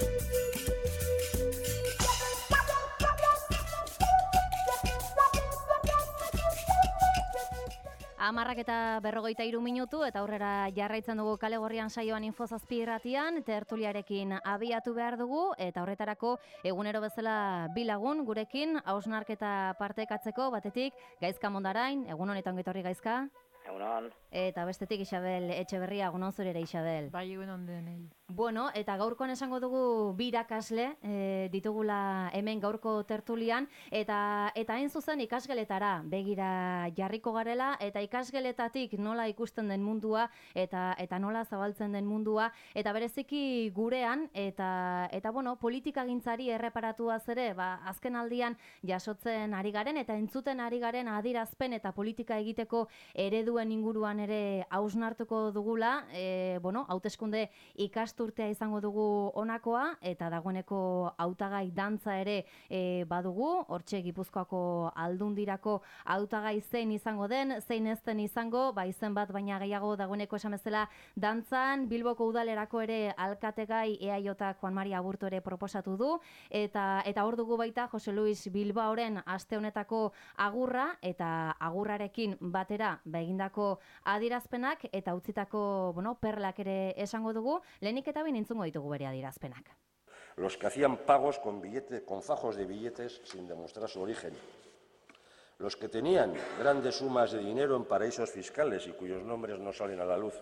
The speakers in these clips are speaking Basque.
Amarrak eta 53 minutu eta aurrera jarraitzen dugu Kale Gorrian saioan Info7 irratian, tertuliarekin abiatu behar dugu eta horretarako egunero bezala bi lagun gurekin hausnarketa partekatzeko, batetik Gaizka Mondarain, egun honetan ongi etorri Gaizka. Egunon. Eta bestetik Isabel Etxeberria, egunon zure ere Isabel. Bai, egunon denei. Bueno, eta gaurkoan esango dugu bi irakasle ditugula hemen gaurko tertulian, eta hain zuzen ikasgeletara begira jarriko garela, eta ikasgeletatik nola ikusten den mundua, eta nola zabaltzen den mundua, eta bereziki gurean, eta bueno, politikagintzari erreparatuaz ere, azken aldian jasotzen ari garen, eta entzuten ari garen adierazpen eta politika egiteko ereduen inguruan ere hausnartuko dugula, bueno, hauteskunde ikasturtea izango dugu honakoa, eta dagoeneko hautagai dantza ere badugu, hortxe Gipuzkoako Aldundirako hautagai zein izango den, zein ez den izango, izen bat baina gehiago dagoeneko esan bezala dantzan, Bilboko udalerako ere alkategai EAJak Juan Mari Aburto ere proposatu du, eta hor dugu baita Jose Luis Bilbaoren aste honetako agurra, eta agurrarekin batera egindako adierazpenak eta utzitako, bueno, perlak ere esango dugu, lehenik eta behin entzungo ditugu bere adierazpenak. Los que hacían pagos con fajos de billetes sin demostrar su origen. Los que tenían grandes sumas de dinero en paraísos fiscales y cuyos nombres no salen a la luz.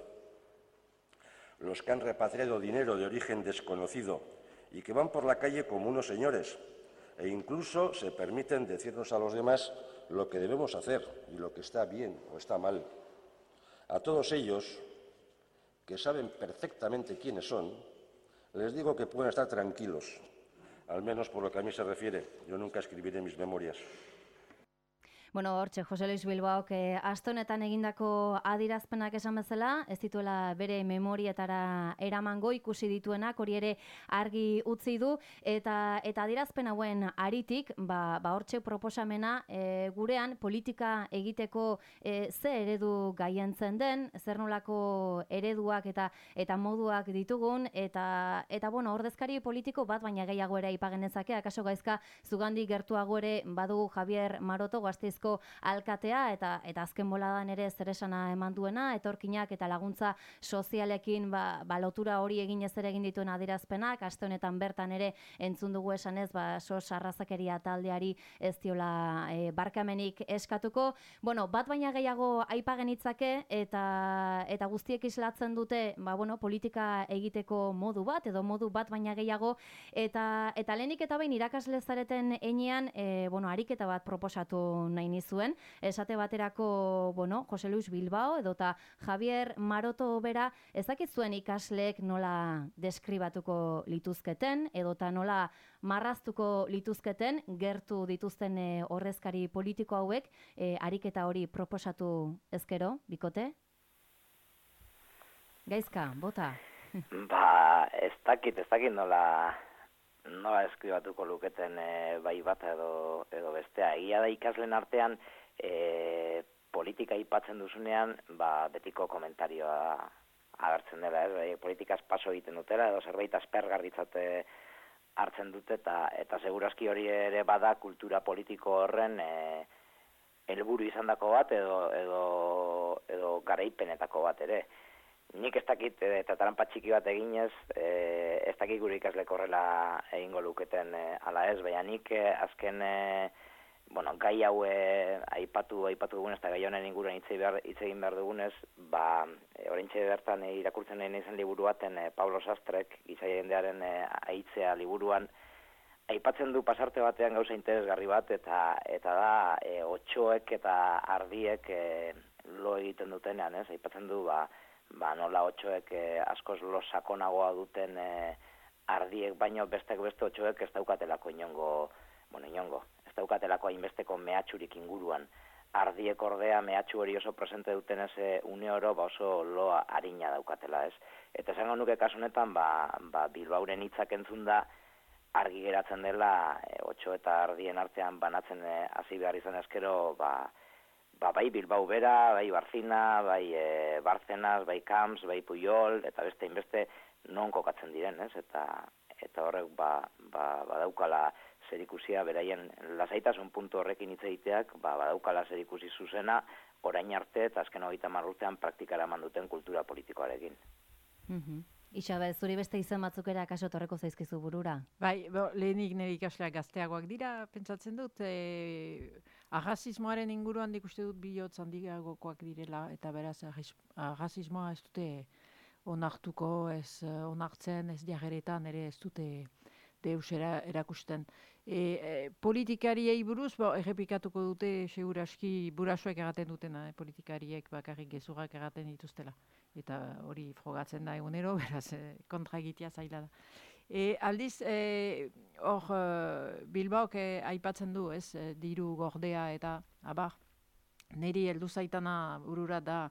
Los que han repatriado dinero de origen desconocido y que van por la calle como unos señores e incluso se permiten decirnos a los demás lo que debemos hacer y lo que está bien o está mal. A todos ellos, que saben perfectamente quiénes son, les digo que pueden estar tranquilos, al menos por lo que a mí se refiere. Yo nunca escribiré mis memorias. Bueno, hortxe, Jose Luis Bilbaok aste honetan egindako adierazpenak esan bezala, ez dituela bere memorietara eramango ikusi dituenak, hori ere argi utzi du, eta adierazpen hauen aritik, hortxe proposamena gurean politika egiteko ze eredu gaientzen den, zer nolako ereduak eta moduak ditugun, eta bueno, ordezkari politiko bat baina gehiago ere aipagenezake, akaso Gaizka zugandik gertuago ere badugu Javier Maroto, Gasteizko alkatea, eta azken boladan ere zeresana eman duena, etorkinak eta laguntza sozialekin lotura hori eginez ere egin dituen adierazpenak, aste honetan bertan ere entzun dugu esanez, sos arrazakeria taldeari ez diola barkamenik eskatuko. Bueno, bat baina gehiago aipagenitzake, eta guztiek islatzen dute, bueno, politika egiteko modu bat, edo modu bat baina gehiago, eta lehenik eta behin irakasle zareten heinean, bueno, ariketa bat proposatu nahi nizuen, esate baterako, bueno, Jose Luis Bilbao edota Javier Maroto bera, ezakizuen ikasleek nola deskribatuko lituzketen, edota nola marraztuko lituzketen gertu dituzten ordezkari politiko hauek, ariketa hori proposatu ezkero, bikote? Gaizka, bota? Ez dakit nola eskribatuko luketen bai bat edo bestea. Egia da ikasleen artean politika aipatzen duzunean betiko komentarioa agertzen dela, politikaz paso egiten dutela edo zerbait aspergarritzat hartzen dute eta segurazki hori ere bada kultura politiko horren helburu izandako bat edo garaipenetako bat ere. Nik ez dakit, eta taranpa txiki bat eginez, ez dakit gure ikaslek horrela egingo luketen ala ez, baina nik azken, gai hau aipatu dugunez, eta gai honen inguruan hitz egin behar dugunez, oraintxe bertan irakurtzen nahi izan liburu baten Pablo Sastrek, giza jendearen aitzea liburuan, aipatzen du pasarte batean gauza interesgarri bat, eta da otxoek eta ardiek lo egiten dutenean, ez? Aipatzen du, nola otxoek askoz lo sakonagoa duten ardiek, baino bestek beste otxoek ez daukatelako inongo, ez daukatelako hainbesteko mehatxurik inguruan. Ardiek ordea mehatxu hori oso presente duten ez une oro, oso loa harina daukatela, ez? Eta esango nuke kasu honetan, Bilbauren hitzak entzun da, argi geratzen dela, otxo eta ardien artean banatzen hasi behar izan ezkero, bai Bilbao bera, bai Barzina, bai Bartzenas, bai Camps, bai Puyol, eta beste inbeste non kokatzen diren, ez? eta horrek badaukala zerikusia beraien lasaitasun puntu horrekin hitz egiteak badaukala zerikusi zuzena orain arte eta azken 30 urtean praktikara eman duten kultura politikoarekin. Isabe, zuri beste izen batzuk ere akaso torreko zaizkizu burura? Bai, lehenik nire ikasleak gazteagoak dira, pentsatzen dut, agasismoaren inguruan ikuste dut bihotz handiagokoak direla, eta beraz, agasismoa ez dute onartuko, ez onartzen, ez diageretan, ere ez dute deus erakusten. Politikariei buruz, errepikatuko dute seguraski burasuek egaten dutena, politikariek bakarrik gezurrak egaten dituztela. Eta hori frogatzen da egunero, beraz kontra egitea zaila da. Aldiz, hor Bilbaok aipatzen du, ez, diru gordea eta abar, niri heldu zaitana burura da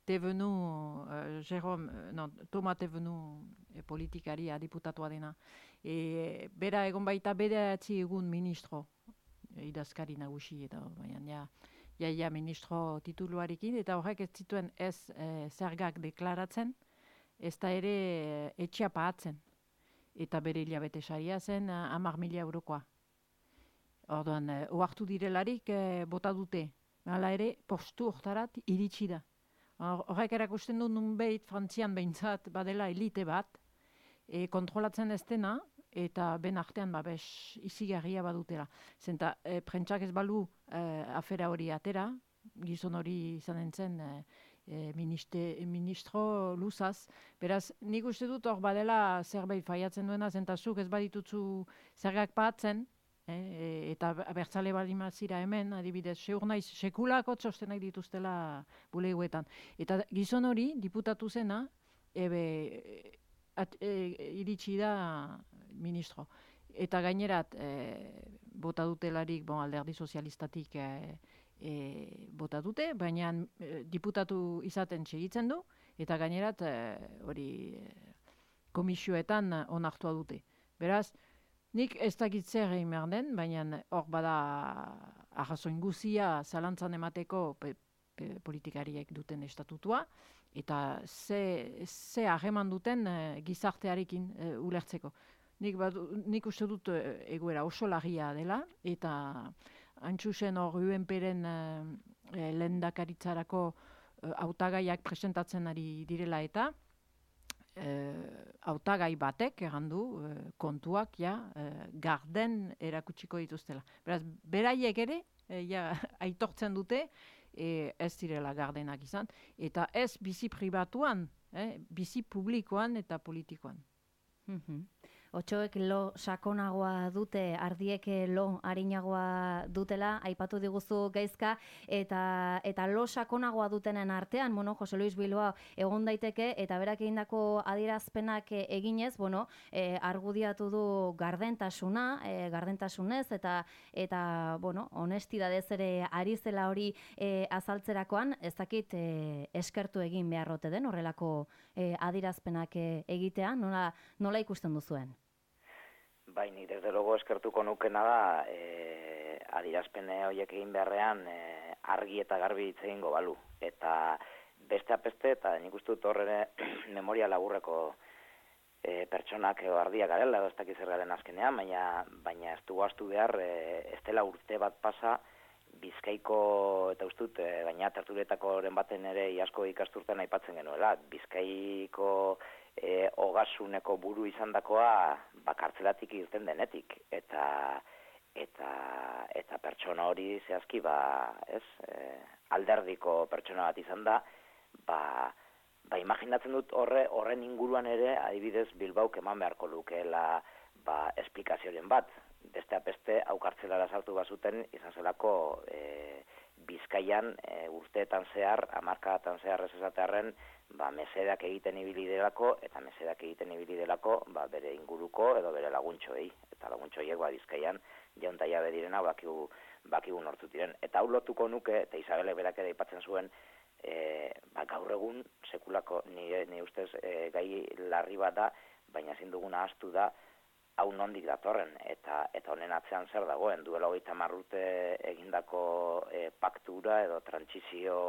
Thomas Thévenoud politikaria, diputatua dena. Bera egon baita bederatzi egun ministro, idazkari nagusi eta baina ja ministro tituluarekin, eta horrek ez zituen ez zergak deklaratzen, ez da ere etxea pahatzen. Eta bere hilabete saria zen 10.000 eurokoa. Orduan, ohartu direlarik bota dute. Hala ere, postu hortarat iritsi da. Horrek erakusten du nunbait, Frantzian behintzat badela elite bat, kontrolatzen ez dena, eta ben artean izigarria badutela. Zenta, prentsak ez balu afera hori atera, gizon hori izanen zen ministro luzaz. Beraz, nik uste dut hor badela zerbait faiatzen duena, zenta zuk ez baditutzu zergak pahatzen, eta bertzale balimazira hemen, adibidez, seur naiz sekulako txostenak dituztela buleguetan. Eta gizon hori, diputatu zena, iritsi da ministro. Eta gainerat, bota dutelarik, alderdi sozialistatik bota dute, baina diputatu izaten segitzen du, eta gainerat hori komisioetan onartua dute. Beraz, nik ez dakit zer egin behar den, baina hor bada arrazoin guzia zalantzan emateko politikariek duten estatutua, eta ze harreman duten gizartearekin ulertzeko. Nik uste dut egoera oso larria dela, eta antxusen hor UNP-ren lehendakaritzarako hautagaiak presentatzen ari direla eta hautagai batek egan du kontuak garden erakutsiko dituztela. Beraz, beraiek ere aitortzen dute ez direla gardenak izan, eta ez bizi pribatuan, bizi publikoan eta politikoan. Otsoek lo sakonagoa dute, ardiek lo arinagoa dutela, aipatu diguzu Gaizka, eta lo sakonagoa dutenen artean, Jose Luis Bilbao egon daiteke, eta berak egindako adierazpenak eginez, argudiatu du gardentasunez, eta honestidadez ere ari zela hori azaltzerakoan, ez dakit eskertu egin beharrote den, horrelako adierazpenak egitea, nola ikusten duzuen? Bai, ni desde logo eskertuko nukena da adierazpene horiek egin beharrean argi eta garbi hitz egingo balu. Eta beste apeste, eta nik uste dut horre memoria laburreko pertsonak ardiak garela, edo ez dakiz zer garen azkenean, baina ez dugu astu behar, ez dela urte bat pasa, Bizkaiko, eta ustut, baina tertulietako baten ere iasko ikasturten aipatzen genuela, Bizkaiko ogasuneko buru izandakoa kartzelatik irten denetik, eta pertsona hori zehazki alderdiko pertsona bat izan da, imaginatzen dut horren inguruan ere, adibidez Bilbauk eman beharko lukeela esplikazioren bat. Beste apeste, hau kartzelara sartu bazuten, izan zelako Bizkaian urteetan zehar, hamarkadatan zehar ez esatearren, mesedak egiten ibili delako, eta mesedak egiten ibili delako bere inguruko edo bere laguntxoei. Eta laguntxoiek Bizkaian jaunta jabe direna bakigu nortzut diren. Eta hau lotuko nuke, eta Isabelek berak ere aipatzen zuen, gaur egun sekulako, ni ustez gai larri bat da, baina ezin duguna ahaztu da, hau nondik datorren, eta honen atzean zer dagoen, duela 30 urte egindako paktura edo trantsizio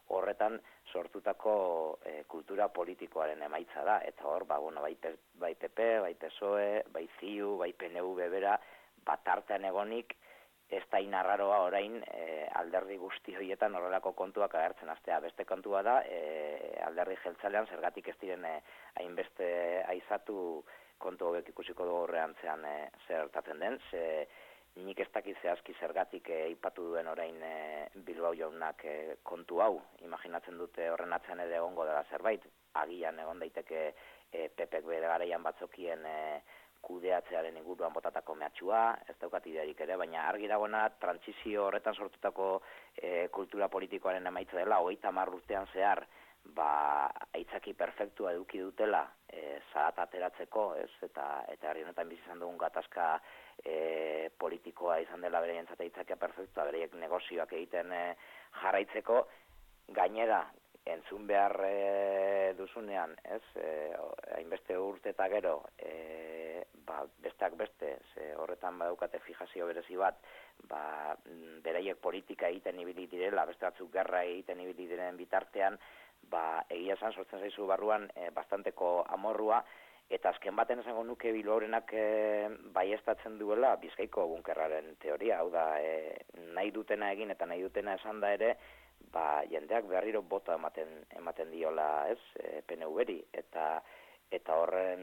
horretan sortutako kultura politikoaren emaitza da, eta hor, bai PP, bai PSOE, bai CiU, bai PNV bera, tartean egonik, ez da inarraroa orain alderdi guzti horietan horrelako kontuak agertzen hastea. Beste kontua da, alderdi jeltzalean zergatik ez diren hainbeste aizatu kontu hobek ikusiko dugu horrean zean zertatzen den, nik ez dakit zehazki zergatik aipatu duen orain Bilbao jaunak kontu hau, imaginatzen dute horren atzean ere egongo dela zerbait, agian egon daiteke PPek bere garaian batzokien kudeatzearen inguruan botatako mehatxua, ez daukat idearik ere, baina argi dagoena trantsizio horretan sortutako kultura politikoaren emaitza dela, 30 urtean zehar, aitzaki perfektua eduki dutela zahat ateratzeko, ez? Eta herri honetan bizi izan dugun gatazka politikoa izan dela bereientzat aitzakia perfektua, bereiek negozioak egiten jarraitzeko, gainera, entzun behar duzunean, ez? Hainbeste urte eta gero, besteak beste, horretan badaukate fijazio berezi bat, beraiek politika egiten ibili direla, beste batzuk gerra egiten ibili diren bitartean, egia esan sortzen zaizu barruan bastanteko amorrua, eta azken baten esango nuke Bilbaorenak baieztatzen duela Bizkaiko bunkerraren teoria, hau da, nahi dutena egin eta nahi dutena esan da ere, jendeak berriro bota ematen diola, ez, PNV-ri, eta horren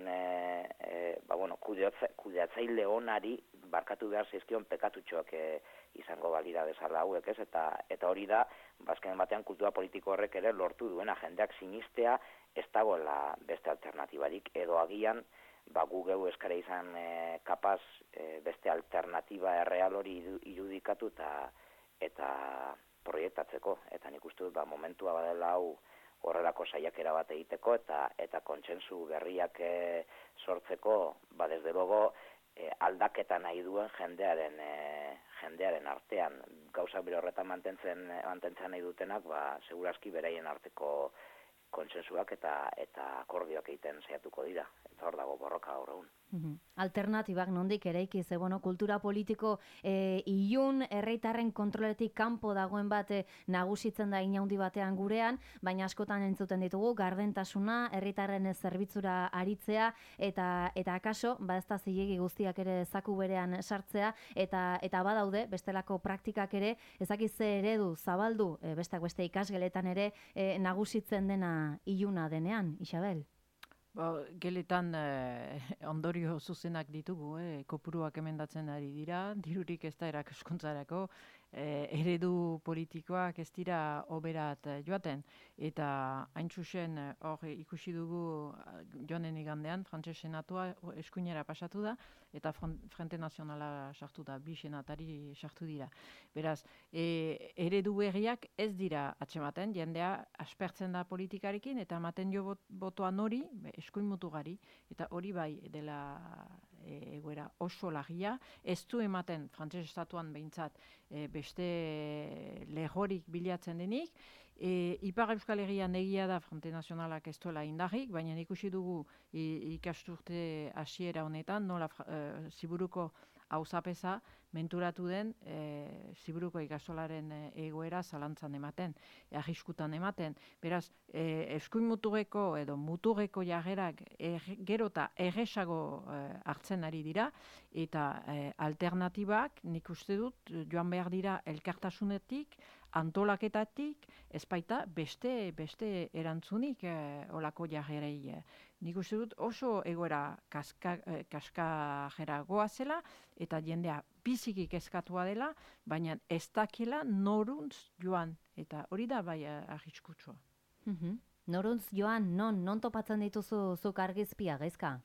kudeatzaile onari barkatu behar zizkion pekatutxoak izango balira bezala hauek, ez, eta hori da, azken batean kultura politiko horrek ere lortu duena, jendeak sinistea ez dagoela beste alternatibarik, edo agian, gu geu eskara izan kapaz beste alternatiba erreal hori irudikatu eta proiektatzeko, eta nik uste dut momentua badela hau horrelako saiakera bat egiteko eta kontsentsu berriak sortzeko, desde luego aldaketa nahi duen jendearen artean. Gauzak bere horretan mantentzen nahi dutenak, segurazki beraien arteko kontsentsuak eta akordioak egiten saiatuko dira. Eta hor dago borroka gaur egun. Alternatibak nondik eraiki, ze kultura politiko ilun herritarren kontroletik kanpo dagoen bat nagusitzen da inaundi batean gurean, baina askotan entzuten ditugu gardentasuna, herritarren zerbitzura aritzea eta akaso, ez da zilegi guztiak ere zaku berean sartzea eta badaude bestelako praktikak ere, ezakiz ze eredu zabaldu, besteak beste ikasgeletan ere nagusitzen dena iluna denean, Isabel? Geletan ondorio zuzenak ditugu, kopuruak emendatzen ari dira, dirurik ez da erakaskuntzarako, eredu politikoak ez dira oberat joaten, eta hain zuzen hor ikusi dugu joanen igandean, frantses senatua eskuinera pasatu da, eta Frente Nazionala sartu da, 2 senatari sartu dira. Beraz, eredu berriak ez dira atzematen, jendea aspertzen da politikarekin, eta ematen jo botoan hori, eskuin mutugari, eta hori bai dela egoera oso lagia, ez du ematen frantses estatuan behintzat beste lehorik bilatzen denik, Ipar Euskal Herrian egia da Frente Nazionalak ez duela indarrik, baina ikusi dugu ikasturte hasiera honetan, nola Ziburuko auzapeza menturatu den Ziburuko ikastolaren egoera zalantzan ematen, arriskutan ematen. Beraz, eskuin muturreko edo muturreko jarrerak gero eta erresago hartzen ari dira, eta alternatibak nik uste dut joan behar dira elkartasunetik, antolaketatik, ez baita beste erantzunik olako jarrerei. Nik uste dut oso egoera kaskajera goazela, eta jendea biziki kezkatua dela, baina ez dakela noruntz joan, eta hori da bai arriskutsua. Noruntz joan, non topatzen dituzu zuk argizpia, Gaizka?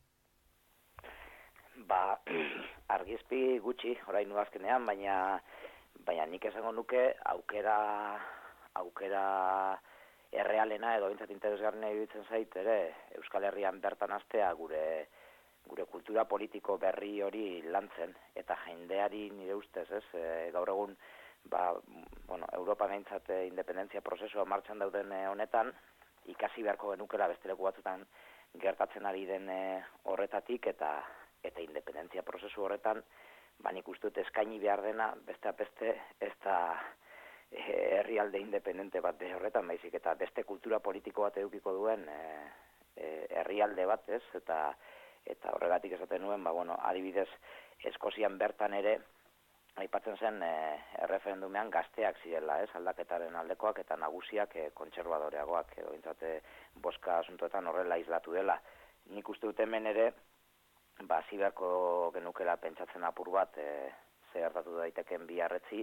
Argizpi gutxi, orain azkenean, baina nik esango nuke aukera errealena edo bintzat interesgarria iruditzen zait ere Euskal Herrian bertan hastea gure kultura politiko berri hori lantzen, eta jendeari nire ustez, gaur egun Europa gaintzat independentzia prozesua martxan dauden honetan, ikasi beharko genukela beste leku batzutan gertatzen ari den horretatik, eta independentzia prozesu horretan nik uste dut eskaini behar dena beste ez herrialde independente bat horretan, baizik eta beste kultura politiko bat edukiko duen herrialde bat, ez? Eta horregatik esaten nuen, adibidez, Eskozian bertan ere, aipatzen zen erreferendumean gazteak zirela, ez? Aldaketaren aldekoak eta nagusiak kontserbadoreagoak, edo bintzate boska asuntoetan horrela islatu dela. Nik uste dut hemen ere, hasi beharko genukela pentsatzen apur bat, zer gertatu daiteken biharretzi,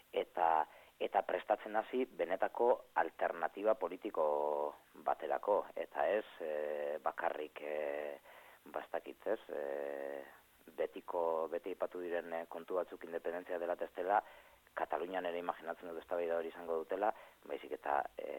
eta prestatzen hasi benetako alternatiba politiko baterako, eta ez bakarrik bastakitzez, beti ipatu diren kontu batzuk independentzia dela testela, Katalunian ere imaginatzen dut eztabaida hori izango dutela, baizik eta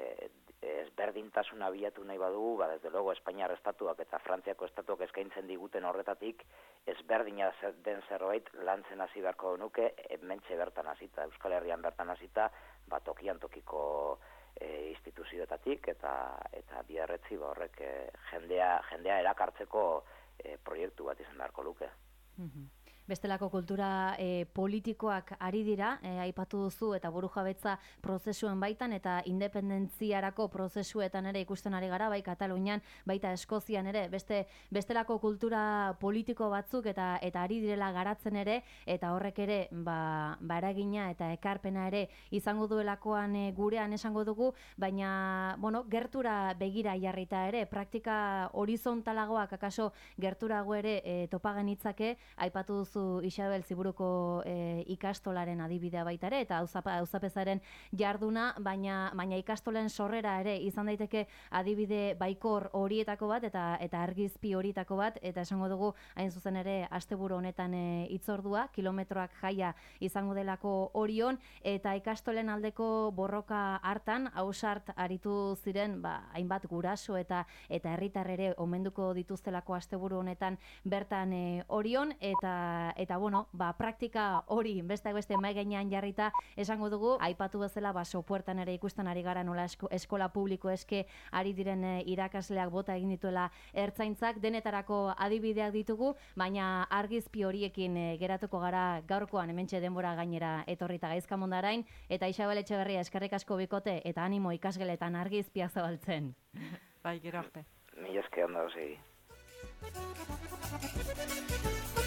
ezberdintasuna bilatu nahi badugu, desde luego Espainiar estatuak eta Frantziako estatuak eskaintzen diguten horretatik, ezberdina den zerbait lantzen hasi beharko nuke, hementxe bertan hasita, Euskal Herrian bertan hasita, tokian tokiko instituzioetatik eta biarretzi horrek jendea erakartzeko proiektu bat izan beharko luke. Bestelako kultura politikoak ari dira, aipatu duzu eta burujabetza prozesuen baitan eta independentziarako prozesuetan ere ikusten ari gara, bai Katalunian, baita Eskozian ere, bestelako kultura politiko batzuk eta ari direla garatzen ere, eta horrek ere eragina eta ekarpena ere izango duelakoan gurean esango dugu, baina gertura begira jarrita ere, praktika horizontalagoak akaso gerturago ere topagen itzake, aipatu duzu Isabel Ziburuko ikastolaren adibidea baita ere, eta auzapezaren jarduna, baina ikastolen sorrera ere izan daiteke adibide baikor horietako bat, eta argizpi horietako bat, eta esango dugu hain zuzen ere asteburu honetan hitzordua, kilometroak jaia izango delako Orion, eta ikastolen aldeko borroka hartan, ausart aritu ziren, hainbat guraso eta herritar ere omenduko dituztelako asteburu honetan bertan Orion, eta praktika hori beste mai gainean jarrita esango dugu, aipatu bezala sopuertan ere ikusten ari gara nola eskola publiko eske ari diren irakasleak bota egin dituela ertzaintzak, denetarako adibideak ditugu, baina argizpi horiekin geratuko gara gaurkoan hementxe denbora gainera etorrita Gaizka Mondarain, eta Isabel Etxeberria eskerrik asko bikote eta animo ikasgeletan argizpiak zabaltzen. Bai, gero arte. Mila esker ondo segi.